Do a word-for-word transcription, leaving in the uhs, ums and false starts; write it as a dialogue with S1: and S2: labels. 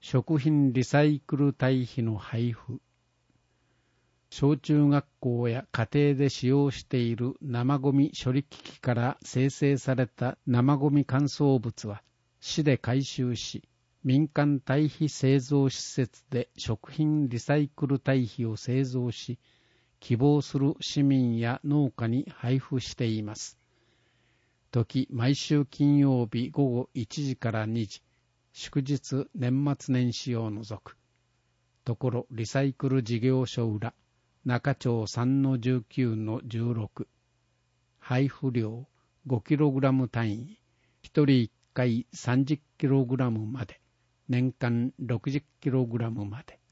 S1: 食品リサイクル堆肥の配布、小中学校や家庭で使用している生ゴミ処理機器から生成された生ゴミ乾燥物は市で回収し、民間堆肥製造施設で食品リサイクル堆肥を製造し、希望する市民や農家に配布しています。時毎週金曜日午後いちじからにじ、祝日年末年始を除く。ところリサイクル事業所裏、中町 さんのじゅうきゅうのじゅうろく。配布量 ごキログラム 単位、ひとりいっかい さんじゅっキログラム まで、年間 ろくじゅっキログラム まで。